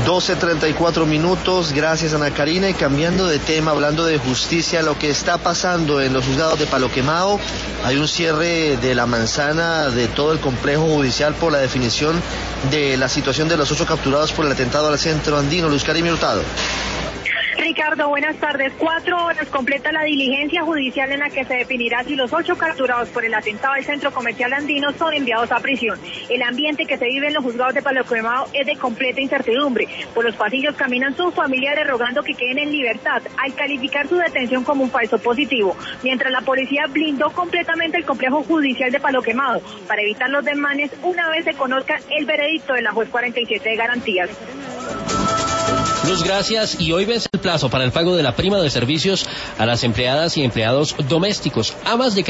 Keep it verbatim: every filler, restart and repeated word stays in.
doce treinta y cuatro minutos, gracias Ana Karina, y cambiando de tema, hablando de justicia, lo que está pasando en los juzgados de Palo Quemado, hay un cierre de la manzana de todo el complejo judicial por la definición de la situación de los ocho capturados por el atentado al centro andino. Luz Karina Hurtado. Ricardo, buenas tardes. Cuatro horas completa la diligencia judicial en la que se definirá si los ocho capturados por el atentado al centro comercial andino son enviados a prisión. El ambiente que se vive en los juzgados de Palo Quemado es de completa incertidumbre. Por los pasillos caminan sus familiares rogando que queden en libertad al calificar su detención como un falso positivo, mientras la policía blindó completamente el complejo judicial de Palo Quemado para evitar los desmanes una vez se conozca el veredicto de la juez cuarenta y siete de garantías. Luz, gracias. Y hoy vence el plazo para el pago de la prima de servicios a las empleadas y empleados domésticos, amas de